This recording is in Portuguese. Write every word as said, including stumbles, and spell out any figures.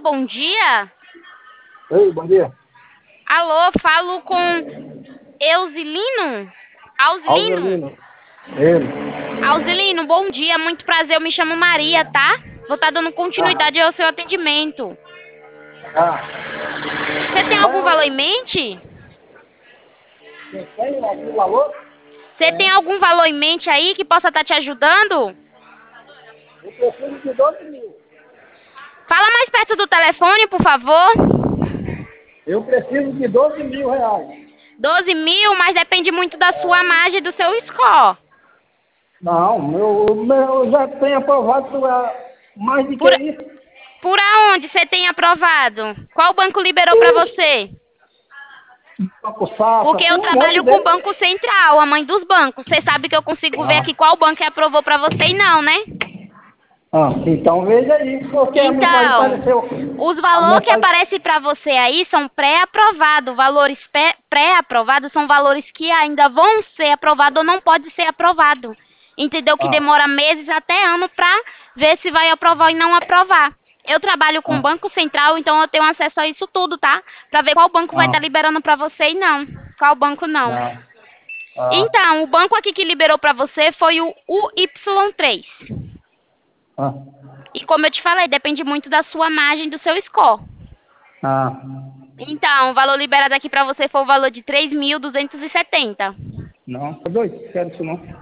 bom dia. Oi, bom dia. Alô, falo com Eusilino? Ausilino? Alvelino. Ele. Ausilino, bom dia, muito prazer, eu me chamo Maria, tá? Vou estar dando Ah, continuidade ao seu atendimento. ah. Você tem algum valor em mente? Você tem algum valor? Você tem algum valor em mente aí que possa estar te ajudando? Eu preciso de doze mil. Fala mais perto do telefone, por favor. Eu preciso de doze mil reais. doze mil, mas depende muito da sua margem e do seu score. Não, meu, meu já tem aprovado há mais de que Por, isso. por aonde você tem aprovado? Qual banco liberou para você? Banco Safra, Porque eu tem um monte trabalho com o deles. Banco Central, a mãe dos bancos. Você sabe que eu consigo ver Ah, aqui qual banco que aprovou para você e não, né? ah, então veja aí, porque a mensagem Então, apareceu. os A valores que mensagem. aparecem para você aí são pré-aprovados. Valores pré- pré-aprovados são valores que ainda vão ser aprovados ou não pode ser aprovado. Entendeu? Que Ah, demora meses até ano para ver se vai aprovar ou não aprovar. Eu trabalho com o ah, Banco Central, então eu tenho acesso a isso tudo, tá? Para ver qual banco vai ah, estar liberando para você e não. Qual banco não. não. Ah, Então, o banco aqui que liberou para você foi o U Y três. ah, E como eu te falei, depende muito da sua margem e do seu score. ah. Então, o valor liberado aqui para você foi o valor de três mil duzentos e setenta. Não, tá doido, quero isso não.